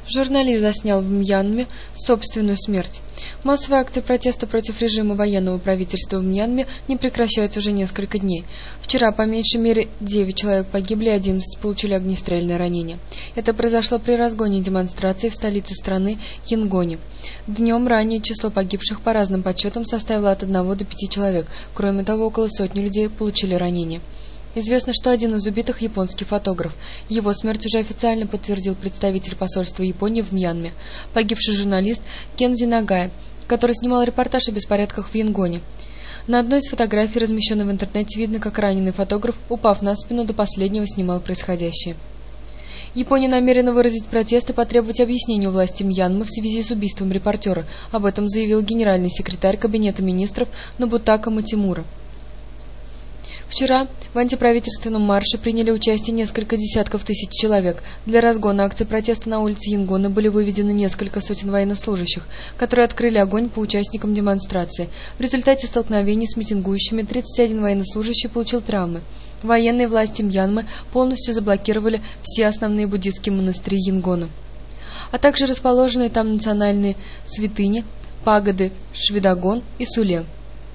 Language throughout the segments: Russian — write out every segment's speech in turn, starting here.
Журналист заснял в Мьянме собственную смерть. Массовые акции протеста против режима военного правительства в Мьянме не прекращаются уже несколько дней. Вчера по меньшей мере 9 человек погибли, 11 получили огнестрельные ранения. Это произошло при разгоне демонстрации в столице страны Янгоне. Днем ранее число погибших по разным подсчетам составило от 1 до 5 человек. Кроме того, около сотни людей получили ранения. Известно, что один из убитых – японский фотограф. Его смерть уже официально подтвердил представитель посольства Японии в Мьянме, погибший журналист Кензи Нагай, который снимал репортаж о беспорядках в Янгоне. На одной из фотографий, размещенной в интернете, видно, как раненый фотограф, упав на спину, до последнего снимал происходящее. Япония намерена выразить протест и потребовать объяснений у власти Мьянмы в связи с убийством репортера. Об этом заявил генеральный секретарь Кабинета министров Нобутака Матимура. Вчера в антиправительственном марше приняли участие несколько десятков тысяч человек. Для разгона акций протеста на улице Янгона были выведены несколько сотен военнослужащих, которые открыли огонь по участникам демонстрации. В результате столкновений с митингующими 31 военнослужащий получил травмы. Военные власти Мьянмы полностью заблокировали все основные буддистские монастыри Янгона, а также расположенные там национальные святыни, пагоды Швидагон и Суле.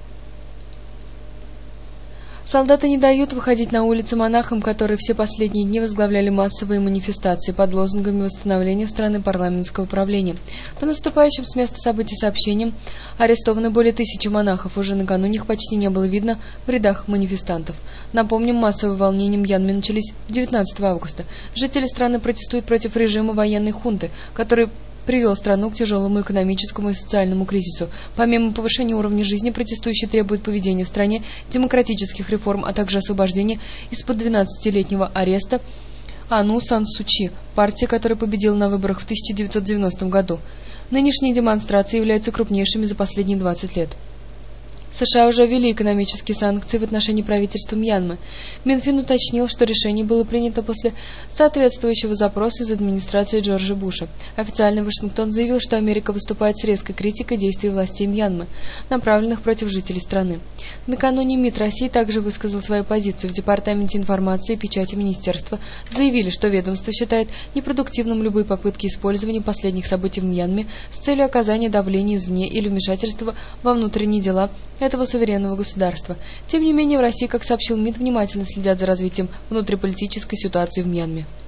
Солдаты не дают выходить на улицы монахам, которые все последние дни возглавляли массовые манифестации под лозунгами восстановления страны парламентского правления. По наступающим с места событий сообщениям, арестованы более 1000 монахов, уже накануне их почти не было видно в рядах манифестантов. Напомним, массовые волнения в Мьянме начались 19 августа. Жители страны протестуют против режима военной хунты, который привел страну к тяжелому экономическому и социальному кризису. Помимо повышения уровня жизни, протестующие требуют поведения в стране демократических реформ, а также освобождения из-под 12-летнего ареста Ану Сан Су Чи, партии, которая победила на выборах в 1990 году. Нынешние демонстрации являются крупнейшими за последние 20 лет. США уже ввели экономические санкции в отношении правительства Мьянмы. Минфин уточнил, что решение было принято после соответствующего запроса из администрации Джорджа Буша. Официально Вашингтон заявил, что Америка выступает с резкой критикой действий властей Мьянмы, направленных против жителей страны. Накануне МИД России также высказал свою позицию. В Департаменте информации и печати министерства заявили, что ведомство считает непродуктивным любые попытки использования последних событий в Мьянме с целью оказания давления извне или вмешательства во внутренние дела этого суверенного государства. Тем не менее, в России, как сообщил МИД, внимательно следят за развитием внутриполитической ситуации в Мьянме.